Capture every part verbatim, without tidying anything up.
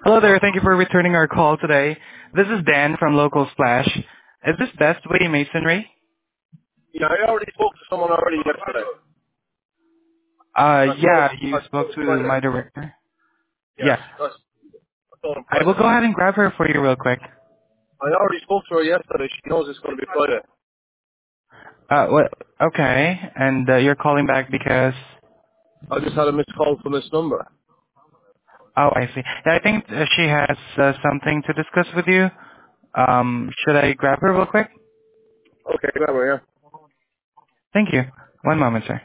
Hello there. Thank you for returning our call today. This is Dan from Local Splash. Is this Best Way Masonry? Yeah, I already spoke to someone already yesterday. Uh, I told him, yeah, you I told spoke him to Friday. my director. Yes, Yeah. that's, I told him I will Friday. go ahead and grab her for you real quick. I already spoke to her yesterday. She knows it's going to be Friday. Uh, what? Okay. And uh, you're calling back because... I just had a missed call from this number. Oh, I see. Yeah, I think uh, she has uh, something to discuss with you. Um, should I grab her real quick? Okay, that way, yeah. Thank you. One moment, sir.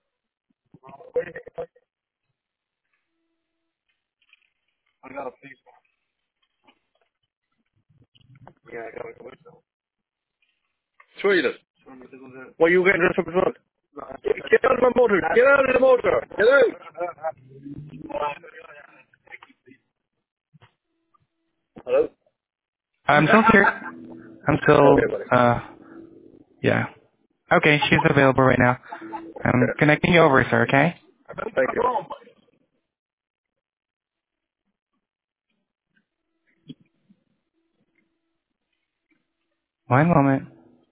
I got a piece. Yeah, I got it. Sweet. What are you getting dressed up as well? Get, get out of the motor. Get out of the motor. Get out. Hello? I'm still here. I'm Okay, still, buddy. uh, yeah. Okay, she's available right now. I'm Okay. connecting you over, sir, okay? Thank you. One moment.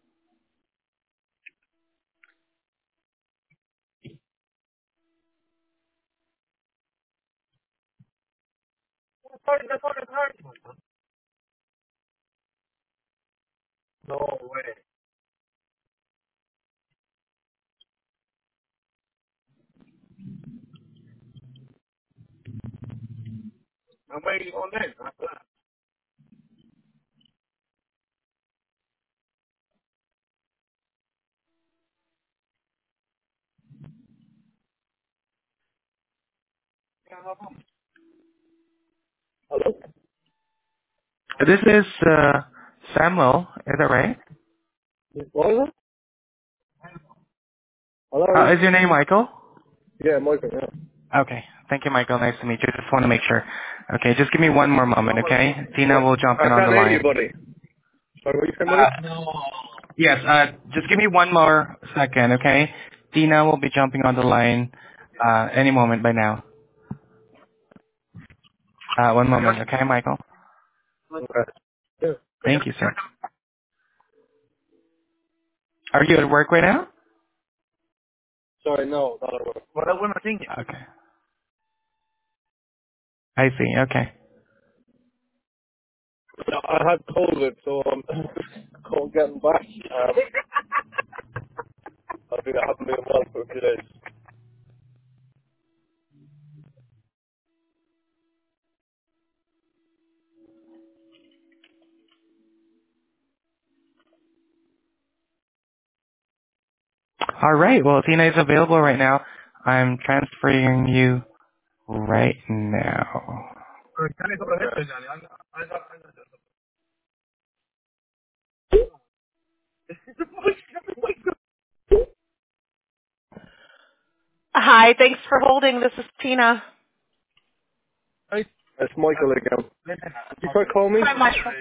No way. I'm waiting on that. Hello? This is, uh, Samuel. Is that right? What is it? Hello? Uh, is your name Michael? Yeah, Michael, yeah. Okay. Thank you, Michael. Nice to meet you. Just want to make sure. Okay, just give me one more moment, okay? Tina What? will jump I in on the can't hear you, line. buddy. Sorry, what you saying, Uh, buddy? yes, uh, just give me one more second, okay? Tina will be jumping on the line, uh, any moment by now. Uh, one moment, okay, Michael? Okay. Yeah. Thank you, sir. Are you at work right now? Sorry, no, not at work. What am I thinking? Okay. I see, okay. No, I had COVID, so I'm cold getting back. Um, I think I haven't been well for a few days. All right, well, Tina is available right now. I'm transferring you right now. Hi, thanks for holding. This is Tina. Hey. It's Michael again. Did you try to call me? Hi, Michael.